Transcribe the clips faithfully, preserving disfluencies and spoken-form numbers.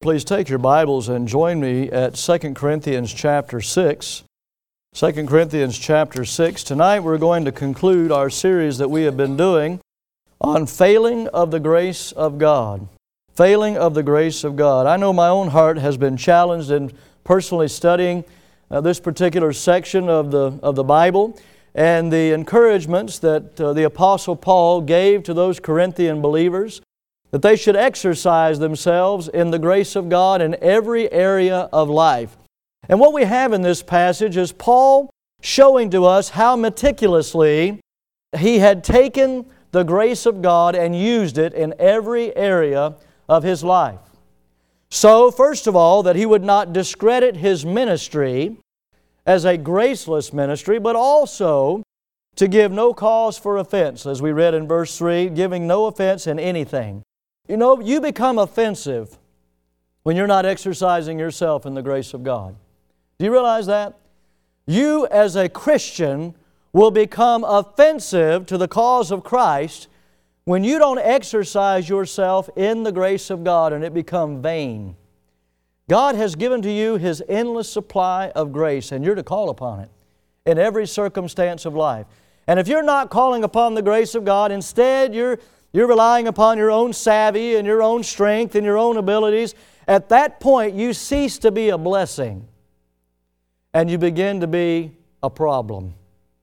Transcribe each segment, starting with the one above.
Please take your Bibles and join me at Second Corinthians chapter six. Second Corinthians chapter six. Tonight we're going to conclude our series that we have been doing on failing of the grace of God. Failing of the grace of God. I know my own heart has been challenged in personally studying uh, this particular section of the, of the Bible and the encouragements that uh, the Apostle Paul gave to those Corinthian believers, that they should exercise themselves in the grace of God in every area of life. And what we have in this passage is Paul showing to us how meticulously he had taken the grace of God and used it in every area of his life. So, first of all, that he would not discredit his ministry as a graceless ministry, but also to give no cause for offense, as we read in verse three, giving no offense in anything. You know, you become offensive when you're not exercising yourself in the grace of God. Do you realize that? You as a Christian will become offensive to the cause of Christ when you don't exercise yourself in the grace of God and it become vain. God has given to you His endless supply of grace and you're to call upon it in every circumstance of life. And if you're not calling upon the grace of God, instead you're You're relying upon your own savvy and your own strength and your own abilities. At that point, you cease to be a blessing and you begin to be a problem.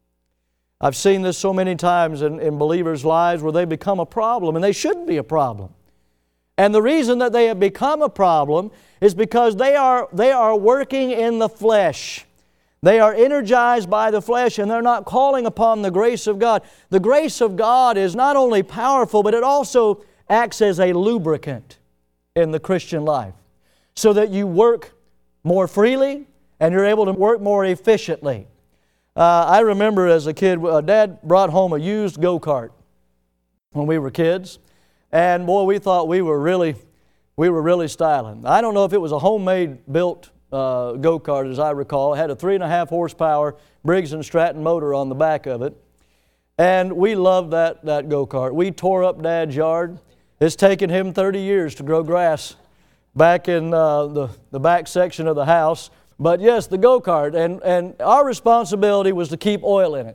I've seen this so many times in, in believers' lives where they become a problem, and they shouldn't be a problem. And the reason that they have become a problem is because they are, they are working in the flesh. They are energized by the flesh and they're not calling upon the grace of God. The grace of God is not only powerful, but it also acts as a lubricant in the Christian life so that you work more freely and you're able to work more efficiently. Uh, I remember as a kid, uh, Dad brought home a used go-kart when we were kids. And boy, we thought we were really, we were really styling. I don't know if it was a homemade built Uh, go-kart, as I recall. It had a three and a half horsepower Briggs and Stratton motor on the back of it. And we loved that, that go-kart. We tore up Dad's yard. It's taken him thirty years to grow grass back in uh, the, the back section of the house. But yes, the go-kart. And, and our responsibility was to keep oil in it.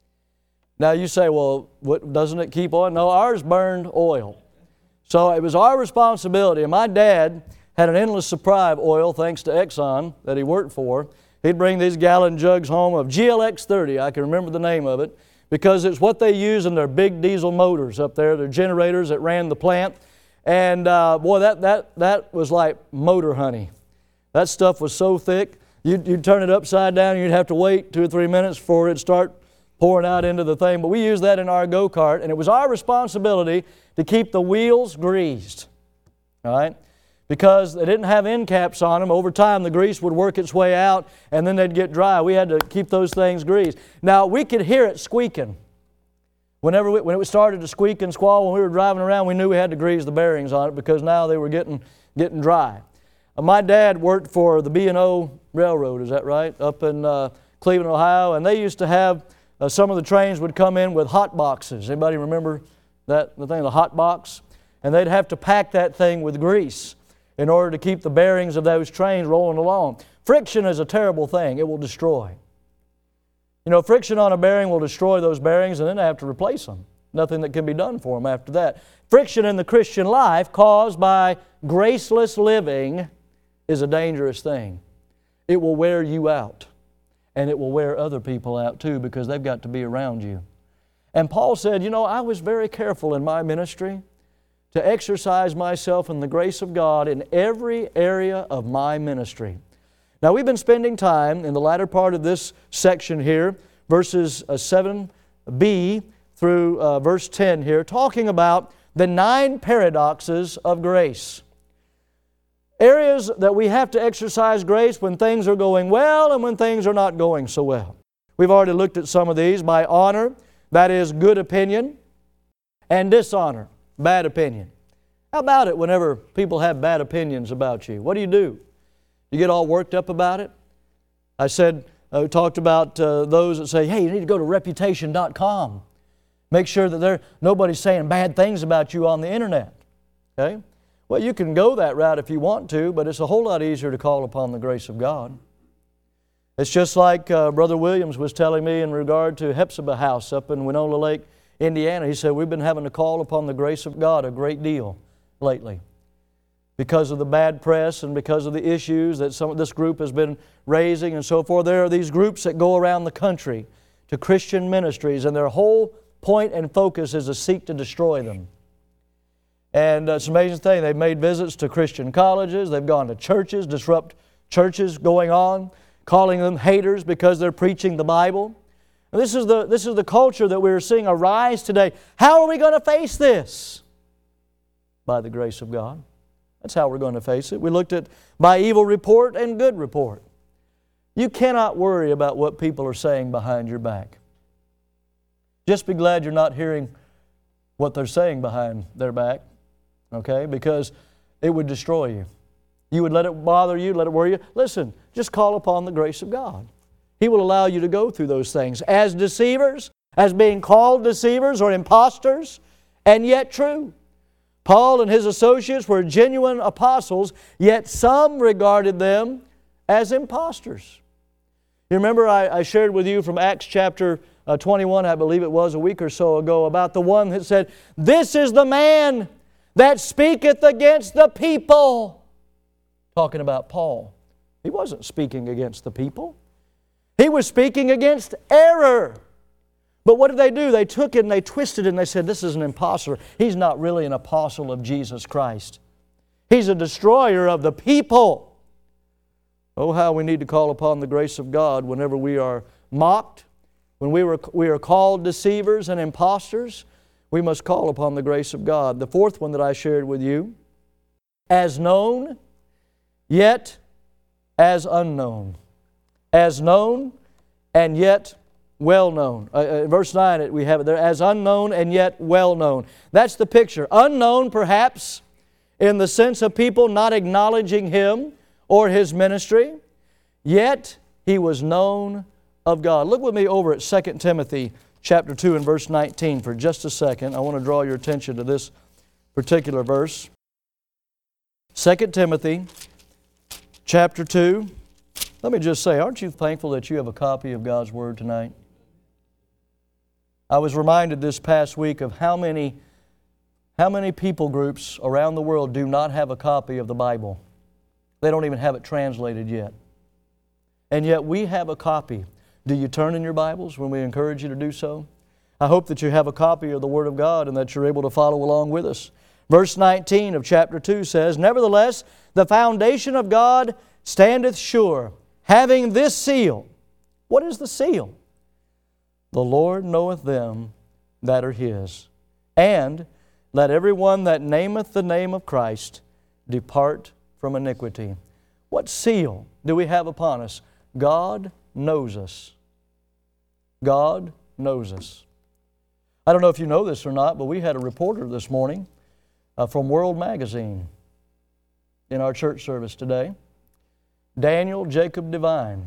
Now you say, well, what, doesn't it keep oil? No, ours burned oil. So it was our responsibility. And my dad had an endless supply of oil, thanks to Exxon, that he worked for. He'd bring these gallon jugs home of G L X thirty, I can remember the name of it, because it's what they use in their big diesel motors up there, their generators that ran the plant. And uh, boy, that, that, that was like motor honey. That stuff was so thick, you'd, you'd turn it upside down and you'd have to wait two or three minutes before it'd start pouring out into the thing. But we used that in our go-kart, and it was our responsibility to keep the wheels greased. All right? Because they didn't have end caps on them. Over time, the grease would work its way out, and then they'd get dry. We had to keep those things greased. Now, we could hear it squeaking. Whenever we, when it started to squeak and squall, when we were driving around, we knew we had to grease the bearings on it because now they were getting, getting dry. Uh, my dad worked for the B and O Railroad, is that right, up in uh, Cleveland, Ohio, and they used to have, uh, some of the trains would come in with hot boxes. Anybody remember that, the thing, the hot box? And they'd have to pack that thing with grease in order to keep the bearings of those trains rolling along. Friction is a terrible thing. It will destroy. You know, friction on a bearing will destroy those bearings and then they have to replace them. Nothing that can be done for them after that. Friction in the Christian life caused by graceless living is a dangerous thing. It will wear you out. And it will wear other people out too because they've got to be around you. And Paul said, you know, I was very careful in my ministry to exercise myself in the grace of God in every area of my ministry. Now we've been spending time in the latter part of this section here, verses seven b through uh, verse ten here, talking about the nine paradoxes of grace. Areas that we have to exercise grace when things are going well and when things are not going so well. We've already looked at some of these. By honor, that is good opinion, and dishonor, bad opinion. How about it whenever people have bad opinions about you? What do you do? You get all worked up about it? I said, I talked about uh, those that say, hey, you need to go to reputation dot com. Make sure that there nobody's saying bad things about you on the internet. Okay? Well, you can go that route if you want to, but it's a whole lot easier to call upon the grace of God. It's just like uh, Brother Williams was telling me in regard to Hephzibah House up in Winona Lake, Indiana. He said, we've been having to call upon the grace of God a great deal lately because of the bad press and because of the issues that some of this group has been raising and so forth. There are these groups that go around the country to Christian ministries, and their whole point and focus is to seek to destroy them. And uh, it's an amazing thing. They've made visits to Christian colleges. They've gone to churches, disrupt churches going on, calling them haters because they're preaching the Bible. And this is the, this is the culture that we're seeing arise today. How are we going to face this? By the grace of God. That's how we're going to face it. We looked at by evil report and good report. You cannot worry about what people are saying behind your back. Just be glad you're not hearing what they're saying behind their back. Okay? Because it would destroy you. You would let it bother you, let it worry you. Listen, just call upon the grace of God. He will allow you to go through those things as deceivers, as being called deceivers or impostors, and yet true. Paul and his associates were genuine apostles, yet some regarded them as impostors. You remember I, I shared with you from Acts chapter uh, twenty-one, I believe it was a week or so ago, about the one that said, "This is the man that speaketh against the people." Talking about Paul. He wasn't speaking against the people. He was speaking against error. But what did they do? They took it and they twisted it and they said, this is an impostor. He's not really an apostle of Jesus Christ. He's a destroyer of the people. Oh, how we need to call upon the grace of God whenever we are mocked, when we, were, we are called deceivers and impostors. We must call upon the grace of God. The fourth one that I shared with you, as known, yet as unknown. As known and yet well known. Uh, verse nine, we have it there. As unknown and yet well known. That's the picture. Unknown perhaps in the sense of people not acknowledging Him or His ministry. Yet He was known of God. Look with me over at Second Timothy chapter two and verse nineteen for just a second. I want to draw your attention to this particular verse. Second Timothy chapter two. Let me just say, aren't you thankful that you have a copy of God's Word tonight? I was reminded this past week of how many, how many people groups around the world do not have a copy of the Bible. They don't even have it translated yet. And yet we have a copy. Do you turn in your Bibles when we encourage you to do so? I hope that you have a copy of the Word of God and that you're able to follow along with us. Verse nineteen of chapter two says, "Nevertheless, the foundation of God standeth sure, having this seal." What is the seal? "The Lord knoweth them that are His. And let every one that nameth the name of Christ depart from iniquity." What seal do we have upon us? God knows us. God knows us. I don't know if you know this or not, but we had a reporter this morning uh, from World Magazine in our church service today. Daniel Jacob Devine,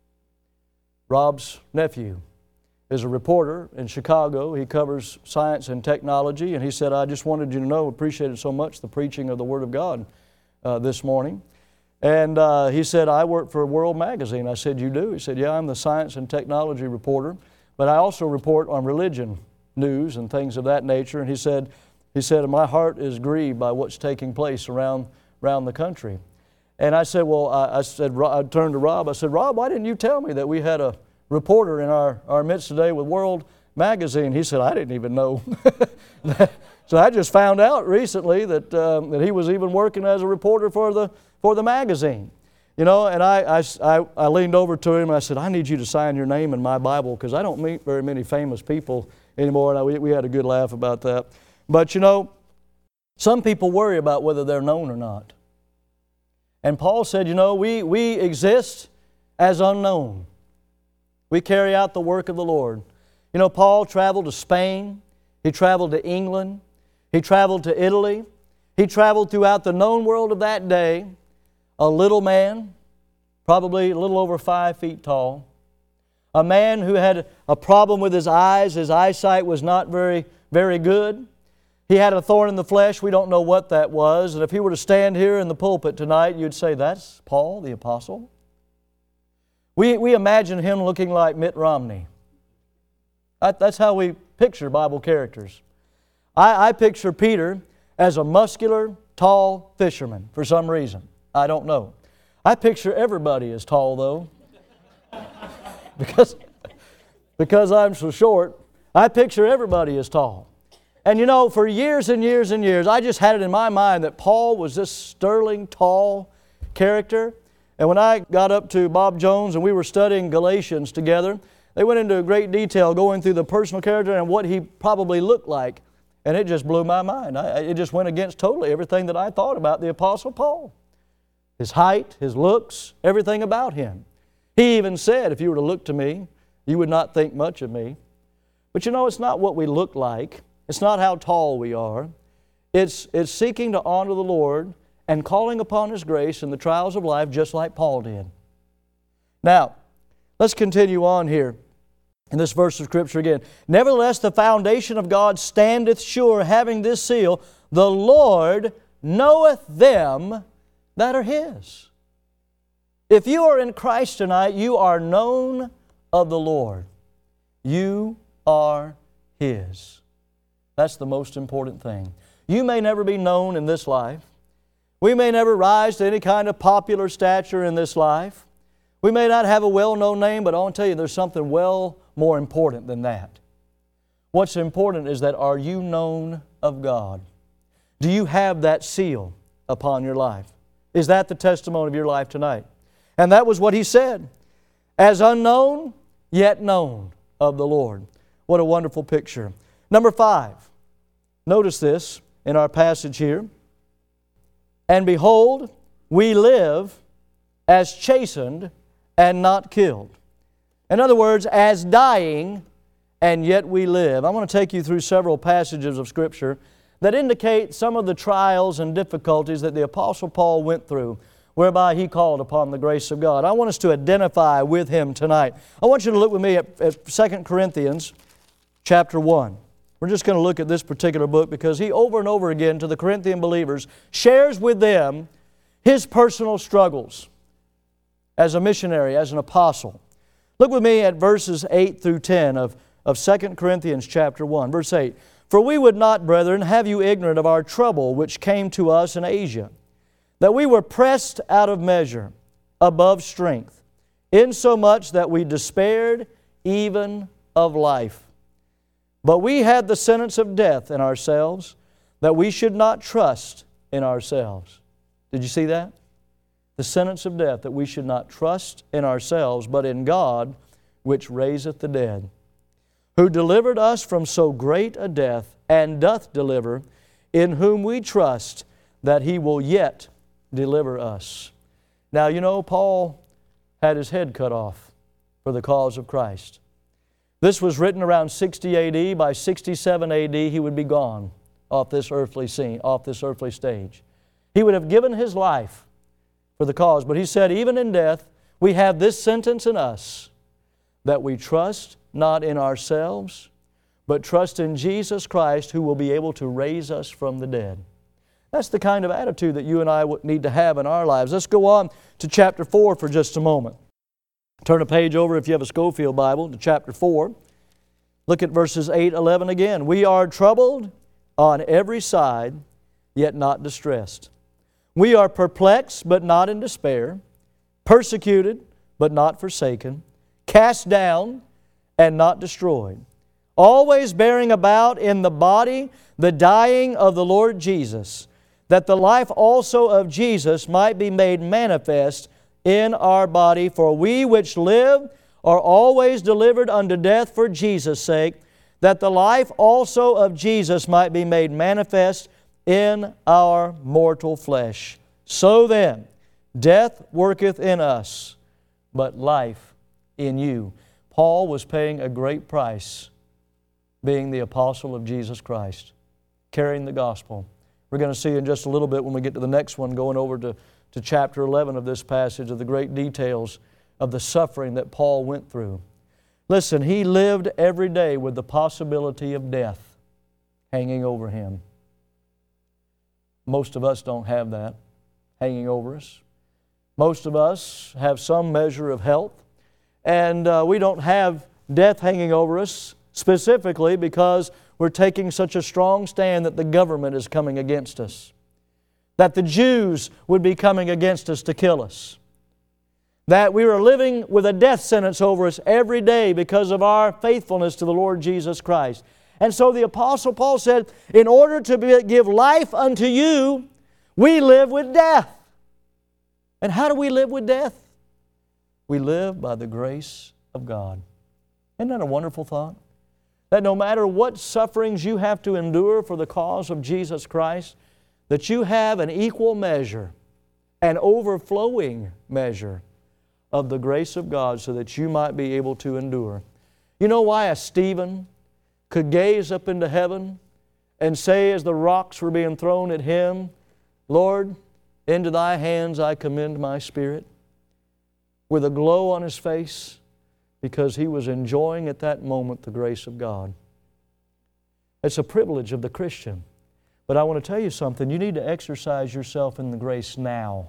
Rob's nephew, is a reporter in Chicago. He covers science and technology, and he said, "I just wanted you to know, appreciated so much the preaching of the Word of God uh, this morning." And uh, he said, "I work for World Magazine." I said, "You do?" He said, "Yeah, I'm the science and technology reporter, but I also report on religion news and things of that nature." And he said, he said, "My heart is grieved by what's taking place around, around the country." And I said, well, I, I said, I turned to Rob. I said, "Rob, why didn't you tell me that we had a reporter in our, our midst today with World Magazine?" He said, "I didn't even know." So I just found out recently that, um, that he was even working as a reporter for the, for the magazine. You know, and I, I, I leaned over to him and I said, "I need you to sign your name in my Bible because I don't meet very many famous people anymore." And I, we, we had a good laugh about that. But you know, some people worry about whether they're known or not. And Paul said, you know, we, we exist as unknown. We carry out the work of the Lord. You know, Paul traveled to Spain. He traveled to England. He traveled to Italy. He traveled throughout the known world of that day. A little man, probably a little over five feet tall. A man who had a problem with his eyes. His eyesight was not very, very good. He had a thorn in the flesh. We don't know what that was. And if he were to stand here in the pulpit tonight, you'd say, that's Paul the apostle. We, we imagine him looking like Mitt Romney. That, that's how we picture Bible characters. I, I picture Peter as a muscular, tall fisherman for some reason. I don't know. I picture everybody as tall, though. because, because I'm so short, I picture everybody as tall. And you know, for years and years and years, I just had it in my mind that Paul was this sterling, tall character. And when I got up to Bob Jones and we were studying Galatians together, they went into great detail going through the personal character and what he probably looked like. And it just blew my mind. I, it just went against totally everything that I thought about the Apostle Paul. His height, his looks, everything about him. He even said, if you were to look to me, you would not think much of me. But you know, it's not what we look like. It's not how tall we are. It's, it's seeking to honor the Lord and calling upon His grace in the trials of life just like Paul did. Now, let's continue on here in this verse of Scripture again. Nevertheless, the foundation of God standeth sure, having this seal, the Lord knoweth them that are His. If you are in Christ tonight, you are known of the Lord. You are His. That's the most important thing. You may never be known in this life. We may never rise to any kind of popular stature in this life. We may not have a well-known name, but I want to tell you there's something well more important than that. What's important is that are you known of God? Do you have that seal upon your life? Is that the testimony of your life tonight? And that was what he said. As unknown, yet known of the Lord. What a wonderful picture. Number five, notice this in our passage here. And behold, we live as chastened and not killed. In other words, as dying and yet we live. I want to take you through several passages of Scripture that indicate some of the trials and difficulties that the Apostle Paul went through, whereby he called upon the grace of God. I want us to identify with him tonight. I want you to look with me at, at Second Corinthians chapter one. We're just going to look at this particular book because he over and over again to the Corinthian believers shares with them his personal struggles as a missionary, as an apostle. Look with me at verses eight through ten of, of Second Corinthians chapter one. Verse eight, For we would not, brethren, have you ignorant of our trouble which came to us in Asia, that we were pressed out of measure, above strength, insomuch that we despaired even of life. But we had the sentence of death in ourselves, that we should not trust in ourselves. Did you see that? The sentence of death, that we should not trust in ourselves, but in God, which raiseth the dead, who delivered us from so great a death, and doth deliver, in whom we trust that He will yet deliver us. Now, you know, Paul had his head cut off for the cause of Christ. This was written around sixty A D By sixty-seven A D he would be gone off this earthly scene, off this earthly stage. He would have given his life for the cause. But he said, even in death, we have this sentence in us, that we trust not in ourselves, but trust in Jesus Christ, who will be able to raise us from the dead. That's the kind of attitude that you and I need to have in our lives. Let's go on to chapter four for just a moment. Turn a page over, if you have a Schofield Bible, to chapter four. Look at verses eight, eleven again. We are troubled on every side, yet not distressed. We are perplexed, but not in despair. Persecuted, but not forsaken. Cast down, and not destroyed. Always bearing about in the body the dying of the Lord Jesus, that the life also of Jesus might be made manifest in our body. For we which live are always delivered unto death for Jesus' sake, that the life also of Jesus might be made manifest in our mortal flesh. So then, death worketh in us, but life in you. Paul was paying a great price, being the apostle of Jesus Christ, carrying the gospel. We're going to see in just a little bit when we get to the next one, going over to to chapter eleven of this passage, of the great details of the suffering that Paul went through. Listen, he lived every day with the possibility of death hanging over him. Most of us don't have that hanging over us. Most of us have some measure of health, and uh, we don't have death hanging over us specifically because we're taking such a strong stand that the government is coming against us, that the Jews would be coming against us to kill us, that we are living with a death sentence over us every day because of our faithfulness to the Lord Jesus Christ. And so the Apostle Paul said, in order to be, give life unto you, we live with death. And how do we live with death? We live by the grace of God. Isn't that a wonderful thought? That no matter what sufferings you have to endure for the cause of Jesus Christ, that you have an equal measure, an overflowing measure of the grace of God so that you might be able to endure. You know why a Stephen could gaze up into heaven and say as the rocks were being thrown at him, Lord, into Thy hands I commend my spirit, with a glow on his face, because he was enjoying at that moment the grace of God. It's a privilege of the Christian. But I want to tell you something. You need to exercise yourself in the grace now.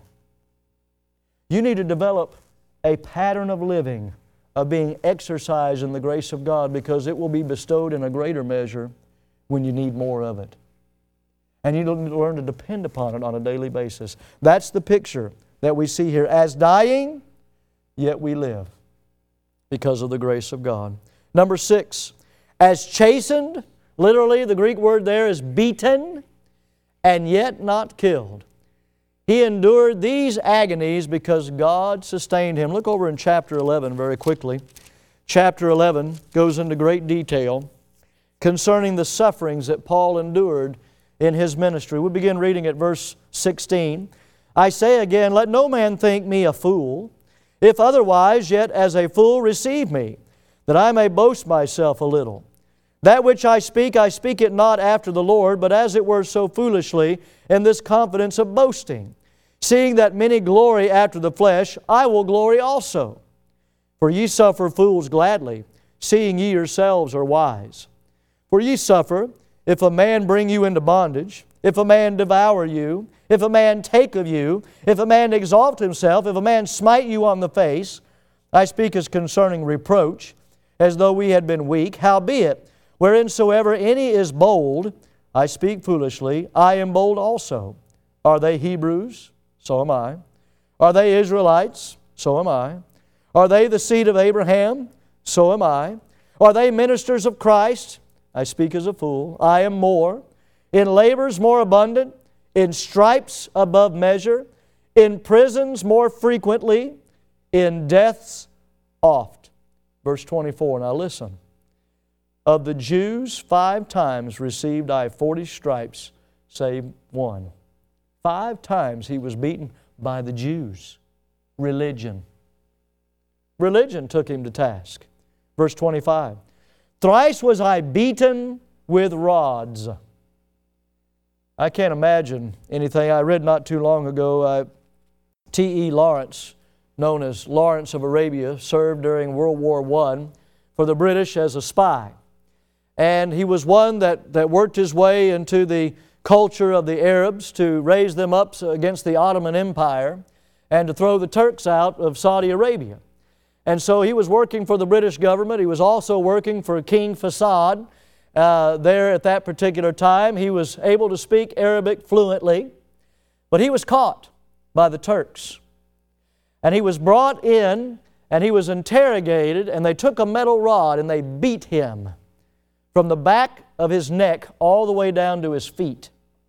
You need to develop a pattern of living, of being exercised in the grace of God, because it will be bestowed in a greater measure when you need more of it. And you need to learn to depend upon it on a daily basis. That's the picture that we see here. As dying, yet we live because of the grace of God. Number six, as chastened, literally the Greek word there is beaten, and yet not killed. He endured these agonies because God sustained Him. Look over in chapter eleven very quickly. Chapter eleven goes into great detail concerning the sufferings that Paul endured in his ministry. We begin reading at verse sixteen. I say again, let no man think me a fool. If otherwise, yet as a fool receive me, that I may boast myself a little. That which I speak, I speak it not after the Lord, but as it were so foolishly, in this confidence of boasting. Seeing that many glory after the flesh, I will glory also. For ye suffer fools gladly, seeing ye yourselves are wise. For ye suffer, if a man bring you into bondage, if a man devour you, if a man take of you, if a man exalt himself, if a man smite you on the face, I speak as concerning reproach, as though we had been weak. Howbeit, whereinsoever any is bold, I speak foolishly, I am bold also. Are they Hebrews? So am I. Are they Israelites? So am I. Are they the seed of Abraham? So am I. Are they ministers of Christ? I speak as a fool. I am more. In labors more abundant, in stripes above measure, in prisons more frequently, in deaths oft. Verse twenty-four, now listen. Of the Jews, five times received I forty stripes, save one. Five times he was beaten by the Jews. Religion. Religion took him to task. Verse twenty-five. Thrice was I beaten with rods. I can't imagine anything. I read not too long ago, uh, T E Lawrence, known as Lawrence of Arabia, served during World War One for the British as a spy. And he was one that, that worked his way into the culture of the Arabs to raise them up against the Ottoman Empire and to throw the Turks out of Saudi Arabia. And so he was working for the British government. He was also working for King Faisal uh, there at that particular time. He was able to speak Arabic fluently, but he was caught by the Turks. And he was brought in and he was interrogated, and they took a metal rod and they beat him from the back of his neck all the way down to his feet.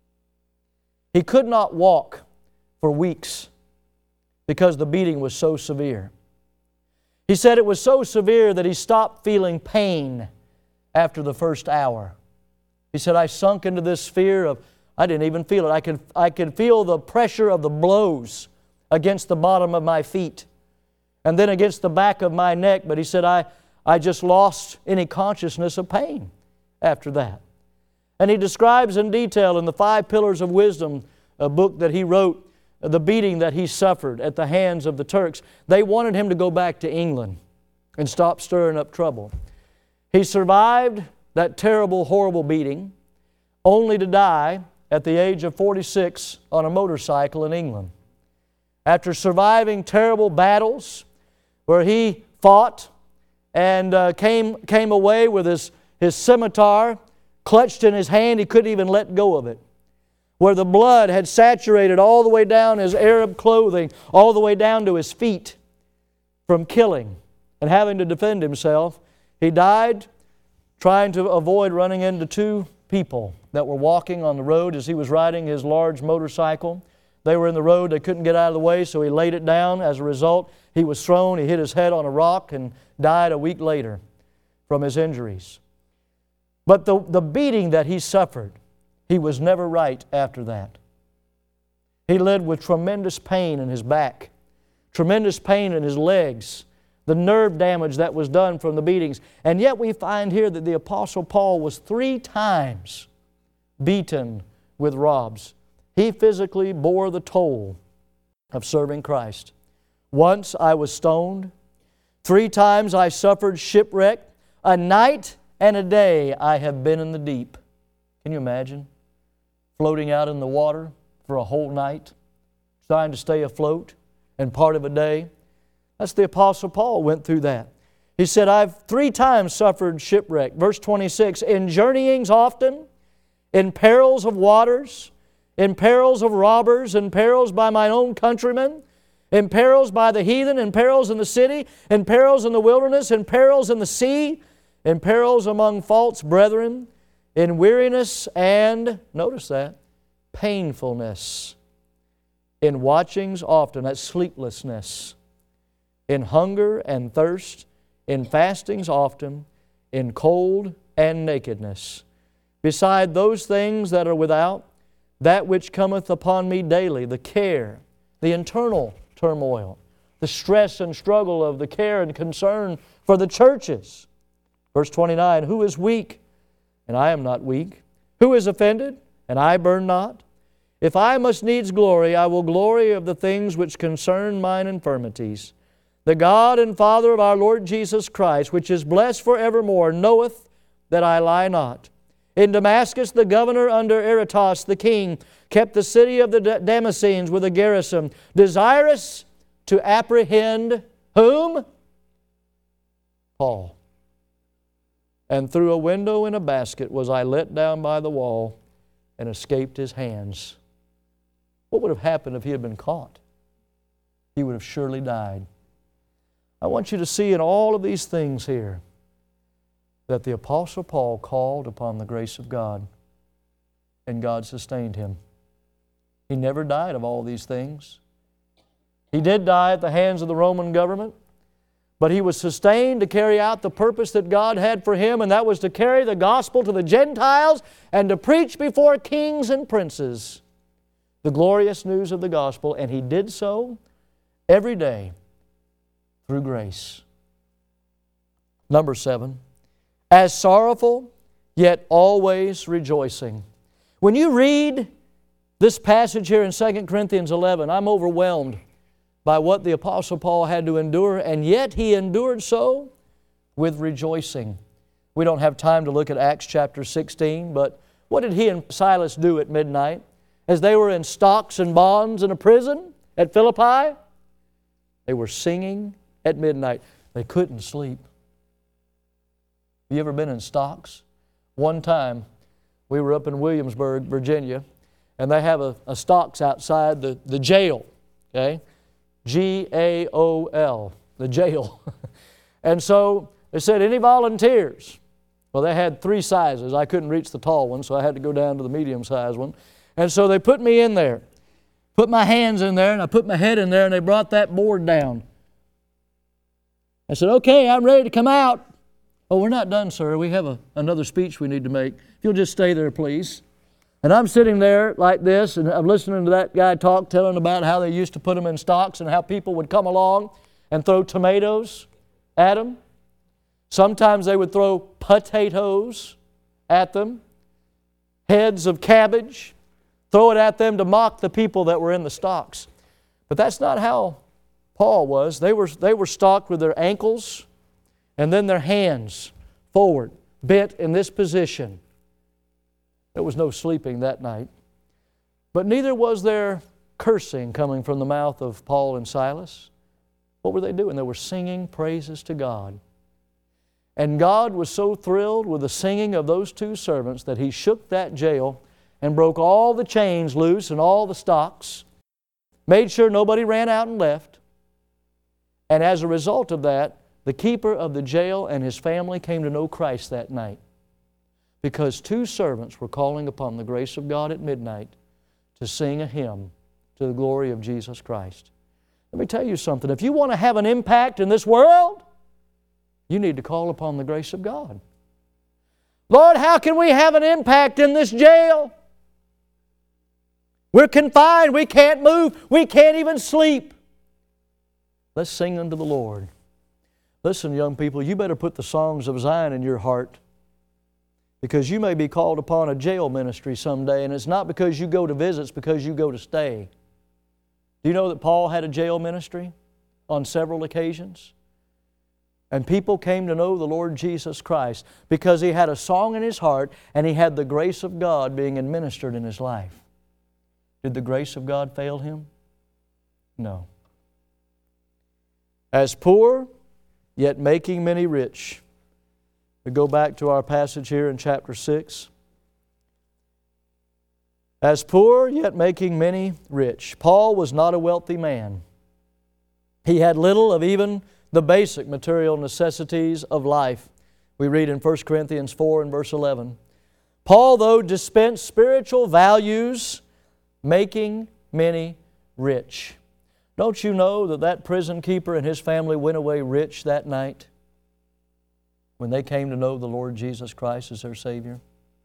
He could not walk for weeks because the beating was so severe. He said it was so severe that he stopped feeling pain after the first hour. He said, I sunk into this sphere of, I didn't even feel it. I could, I could feel the pressure of the blows against the bottom of my feet and then against the back of my neck. But he said, I, I just lost any consciousness of pain after that. And he describes in detail in the Five Pillars of Wisdom, a book that he wrote, the beating that he suffered at the hands of the Turks. They wanted him to go back to England and stop stirring up trouble. He survived that terrible, horrible beating, only to die at the age of forty-six on a motorcycle in England. After surviving terrible battles where he fought and uh, came, came away with his, his scimitar clutched in his hand, he couldn't even let go of it. Where the blood had saturated all the way down his Arab clothing, all the way down to his feet from killing and having to defend himself. He died trying to avoid running into two people that were walking on the road as he was riding his large motorcycle. They were in the road, they couldn't get out of the way, so he laid it down. As a result, he was thrown, he hit his head on a rock and died a week later from his injuries. But the, the beating that he suffered, he was never right after that. He lived with tremendous pain in his back, tremendous pain in his legs, the nerve damage that was done from the beatings. And yet we find here that the Apostle Paul was three times beaten with rods. He physically bore the toll of serving Christ. Once I was stoned. Three times I suffered shipwreck. A night and a day I have been in the deep. Can you imagine? Floating out in the water for a whole night, trying to stay afloat, and part of a day. That's the Apostle Paul went through that. He said, I've three times suffered shipwreck. Verse twenty-six, in journeyings often, in perils of waters, in perils of robbers, in perils by mine own countrymen, in perils by the heathen, in perils in the city, in perils in the wilderness, in perils in the sea, in perils among false brethren, in weariness and, notice that, painfulness, in watchings often, that's sleeplessness, in hunger and thirst, in fastings often, in cold and nakedness. Beside those things that are without, that which cometh upon me daily, the care, the internal turmoil, the stress and struggle of the care and concern for the churches. Verse twenty-nine, who is weak? And I am not weak. Who is offended? And I burn not. If I must needs glory, I will glory of the things which concern mine infirmities. The God and Father of our Lord Jesus Christ, which is blessed forevermore, knoweth that I lie not. In Damascus, the governor under Aretas the king kept the city of the Damascenes with a garrison, desirous to apprehend whom? Paul. And through a window in a basket was I let down by the wall and escaped his hands. What would have happened if he had been caught? He would have surely died. I want you to see in all of these things here that the Apostle Paul called upon the grace of God, and God sustained him. He never died of all these things. He did die at the hands of the Roman government, but he was sustained to carry out the purpose that God had for him, and that was to carry the gospel to the Gentiles and to preach before kings and princes the glorious news of the gospel, and he did so every day through grace. Number seven, as sorrowful, yet always rejoicing. When you read this passage here in Second Corinthians eleven, I'm overwhelmed by what the Apostle Paul had to endure, and yet he endured so with rejoicing. We don't have time to look at Acts chapter sixteen, but what did he and Silas do at midnight as they were in stocks and bonds in a prison at Philippi? They were singing at midnight. They couldn't sleep. Have you ever been in stocks? One time, we were up in Williamsburg, Virginia, and they have a, a stocks outside the, the jail, okay? G A O L, the jail. And so they said, any volunteers? Well, they had three sizes. I couldn't reach the tall one, so I had to go down to the medium-sized one. And so they put me in there, put my hands in there, and I put my head in there, and they brought that board down. I said, okay, I'm ready to come out. Oh, we're not done, sir. We have a, another speech we need to make. If you'll just stay there, please. And I'm sitting there like this, and I'm listening to that guy talk, telling about how they used to put them in stocks and how people would come along and throw tomatoes at them. Sometimes they would throw potatoes at them, heads of cabbage, throw it at them to mock the people that were in the stocks. But that's not how Paul was. They were, they were stocked with their ankles and then their hands forward, bent in this position. There was no sleeping that night. But neither was there cursing coming from the mouth of Paul and Silas. What were they doing? They were singing praises to God. And God was so thrilled with the singing of those two servants that He shook that jail and broke all the chains loose and all the stocks, made sure nobody ran out and left. And as a result of that, the keeper of the jail and his family came to know Christ that night, because two servants were calling upon the grace of God at midnight to sing a hymn to the glory of Jesus Christ. Let me tell you something. If you want to have an impact in this world, you need to call upon the grace of God. Lord, how can we have an impact in this jail? We're confined. We can't move. We can't even sleep. Let's sing unto the Lord. Listen, young people, you better put the songs of Zion in your heart, because you may be called upon a jail ministry someday, and it's not because you go to visit, it's because you go to stay. Do you know that Paul had a jail ministry on several occasions? And people came to know the Lord Jesus Christ because he had a song in his heart and he had the grace of God being administered in his life. Did the grace of God fail him? No. As poor, yet making many rich. We go back to our passage here in chapter six. As poor, yet making many rich. Paul was not a wealthy man. He had little of even the basic material necessities of life. We read in First Corinthians four and verse eleven. Paul, though, dispensed spiritual values, making many rich. Don't you know that that prison keeper and his family went away rich that night when they came to know the Lord Jesus Christ as their Savior?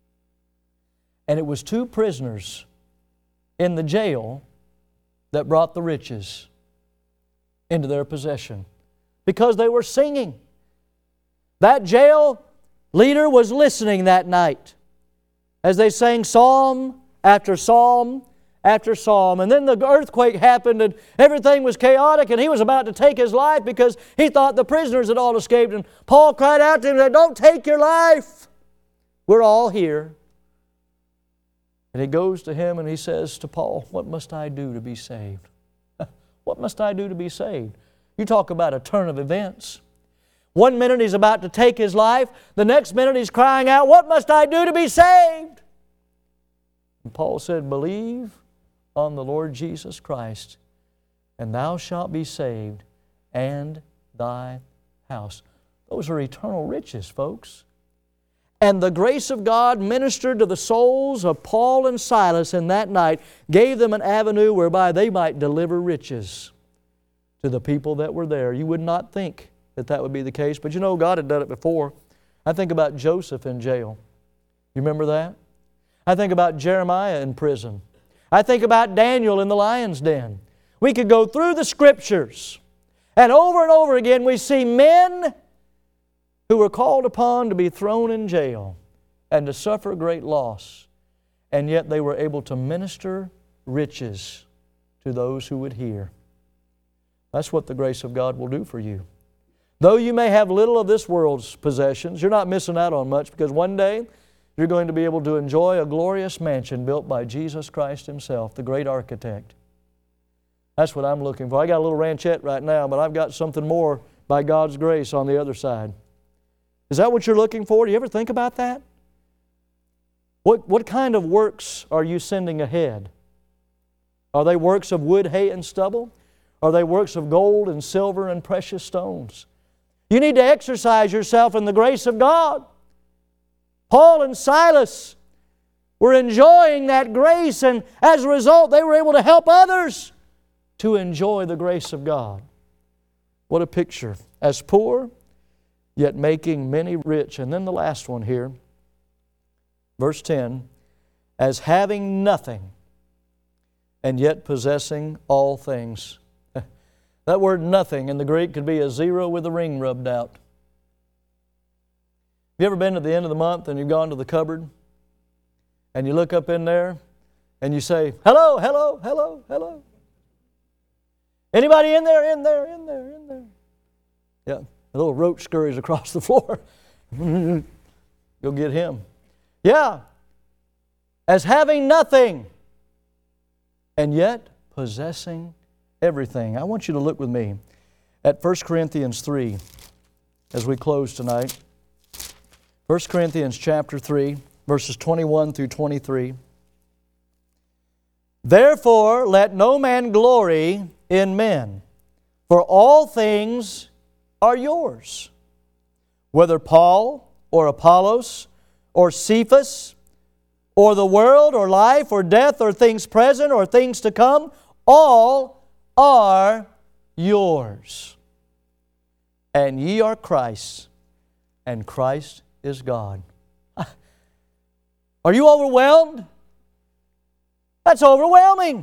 And it was two prisoners in the jail that brought the riches into their possession because they were singing. That jail leader was listening that night as they sang psalm after psalm after psalm. And then the earthquake happened and everything was chaotic, and he was about to take his life because he thought the prisoners had all escaped. And Paul cried out to him and said, "Don't take your life. We're all here." And he goes to him and he says to Paul, "What must I do to be saved?" What must I do to be saved? You talk about a turn of events. One minute he's about to take his life. The next minute he's crying out, "What must I do to be saved?" And Paul said, "Believe on the Lord Jesus Christ, and thou shalt be saved, and thy house." Those are eternal riches, folks. And the grace of God ministered to the souls of Paul and Silas in that night, gave them an avenue whereby they might deliver riches to the people that were there. You would not think that that would be the case, but you know God had done it before. I think about Joseph in jail. You remember that? I think about Jeremiah in prison. I think about Daniel in the lion's den. We could go through the Scriptures, and over and over again we see men who were called upon to be thrown in jail and to suffer great loss, and yet they were able to minister riches to those who would hear. That's what the grace of God will do for you. Though you may have little of this world's possessions, you're not missing out on much, because one day you're going to be able to enjoy a glorious mansion built by Jesus Christ Himself, the great architect. That's what I'm looking for. I got a little ranchette right now, but I've got something more by God's grace on the other side. Is that what you're looking for? Do you ever think about that? What, what kind of works are you sending ahead? Are they works of wood, hay, and stubble? Are they works of gold and silver and precious stones? You need to exercise yourself in the grace of God. Paul and Silas were enjoying that grace, and as a result they were able to help others to enjoy the grace of God. What a picture. As poor, yet making many rich. And then the last one here, verse ten, as having nothing, and yet possessing all things. That word nothing in the Greek could be a zero with a ring rubbed out. Have you ever been to the end of the month and you've gone to the cupboard and you look up in there and you say, "Hello, hello, hello, hello"? Anybody in there, in there, in there, in there? Yeah, a little roach scurries across the floor. Go get him. Yeah, as having nothing, and yet possessing everything. I want you to look with me at First Corinthians three as we close tonight. First Corinthians chapter three, verses twenty-one through twenty-three. Therefore, let no man glory in men, for all things are yours, whether Paul or Apollos or Cephas or the world or life or death or things present or things to come, all are yours. And ye are Christ's, and Christ is God. Are you overwhelmed? That's overwhelming.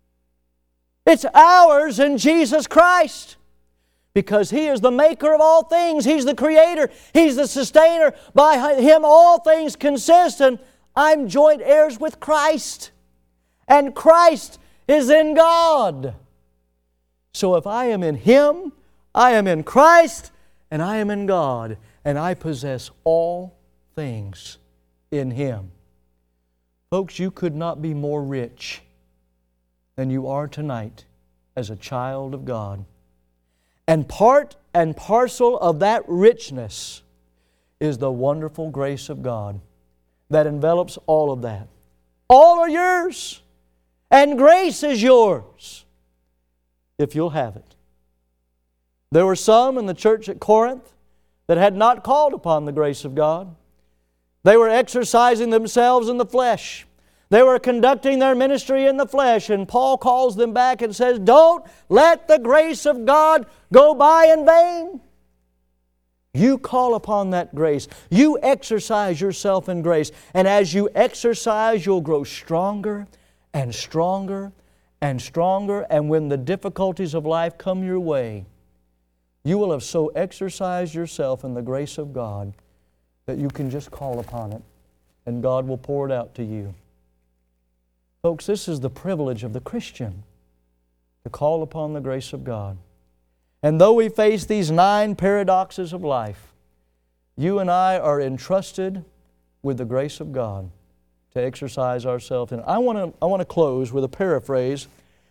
It's ours in Jesus Christ. Because He is the maker of all things. He's the creator. He's the sustainer. By Him all things consist. And I'm joint heirs with Christ. And Christ is in God. So if I am in Him, I am in Christ, and I am in God. And I possess all things in Him. Folks, you could not be more rich than you are tonight as a child of God. And part and parcel of that richness is the wonderful grace of God that envelops all of that. All are yours, and grace is yours if you'll have it. There were some in the church at Corinth that had not called upon the grace of God. They were exercising themselves in the flesh. They were conducting their ministry in the flesh. And Paul calls them back and says, don't let the grace of God go by in vain. You call upon that grace. You exercise yourself in grace. And as you exercise, you'll grow stronger and stronger and stronger. And when the difficulties of life come your way, you will have so exercised yourself in the grace of God that you can just call upon it, and God will pour it out to you. Folks, this is the privilege of the Christian, to call upon the grace of God. And though we face these nine paradoxes of life, you and I are entrusted with the grace of God to exercise ourselves in. I want to I want to close with a paraphrase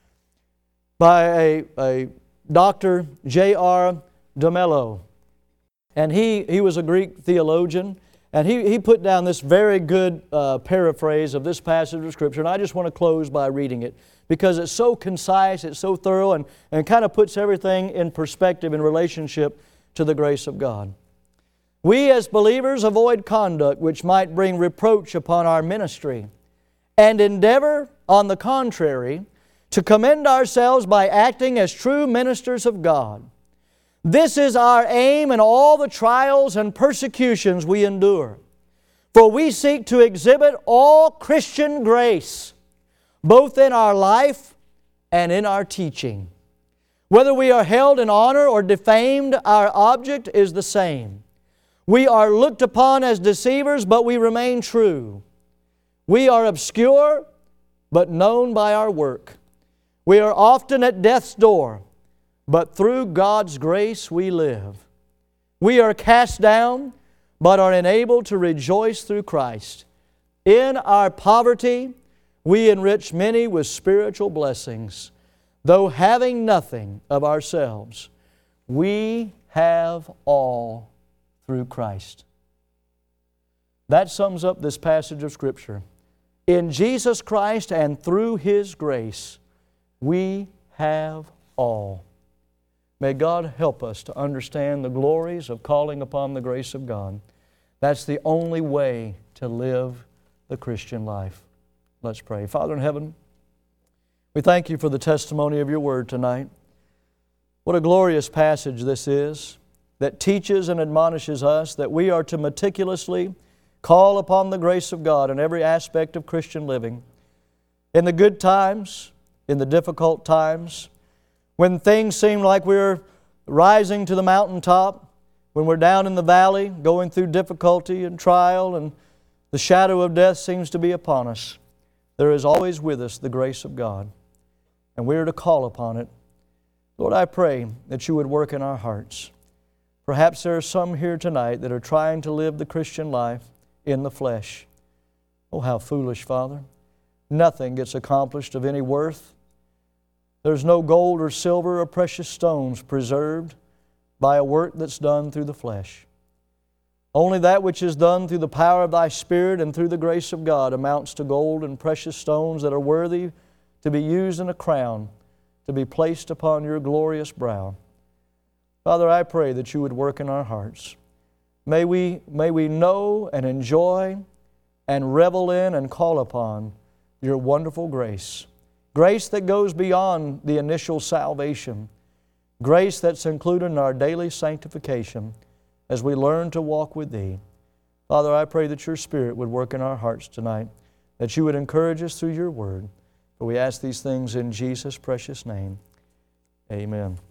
by a, a Doctor J R DeMello. And he, he was a Greek theologian, and he, he put down this very good uh, paraphrase of this passage of Scripture, and I just want to close by reading it because it's so concise, it's so thorough, and, and kind of puts everything in perspective in relationship to the grace of God. We as believers avoid conduct which might bring reproach upon our ministry, and endeavor, on the contrary, to commend ourselves by acting as true ministers of God. This is our aim in all the trials and persecutions we endure. For we seek to exhibit all Christian grace, both in our life and in our teaching. Whether we are held in honor or defamed, our object is the same. We are looked upon as deceivers, but we remain true. We are obscure, but known by our work. We are often at death's door, but through God's grace we live. We are cast down, but are enabled to rejoice through Christ. In our poverty, we enrich many with spiritual blessings. Though having nothing of ourselves, we have all through Christ. That sums up this passage of Scripture. In Jesus Christ and through His grace, we have all. May God help us to understand the glories of calling upon the grace of God. That's the only way to live the Christian life. Let's pray. Father in heaven, we thank You for the testimony of Your Word tonight. What a glorious passage this is that teaches and admonishes us that we are to meticulously call upon the grace of God in every aspect of Christian living. In the good times, in the difficult times, when things seem like we're rising to the mountaintop, when we're down in the valley, going through difficulty and trial, and the shadow of death seems to be upon us, there is always with us the grace of God, and we are to call upon it. Lord, I pray that You would work in our hearts. Perhaps there are some here tonight that are trying to live the Christian life in the flesh. Oh, how foolish, Father. nothing gets accomplished of any worth. There's no gold or silver or precious stones preserved by a work that's done through the flesh. Only that which is done through the power of Thy Spirit and through the grace of God amounts to gold and precious stones that are worthy to be used in a crown, to be placed upon Your glorious brow. Father, I pray that You would work in our hearts. May we, may we know and enjoy and revel in and call upon Your wonderful grace. Grace that goes beyond the initial salvation. Grace that's included in our daily sanctification as we learn to walk with Thee. Father, I pray that Your Spirit would work in our hearts tonight, that You would encourage us through Your Word. For we ask these things in Jesus' precious name. Amen.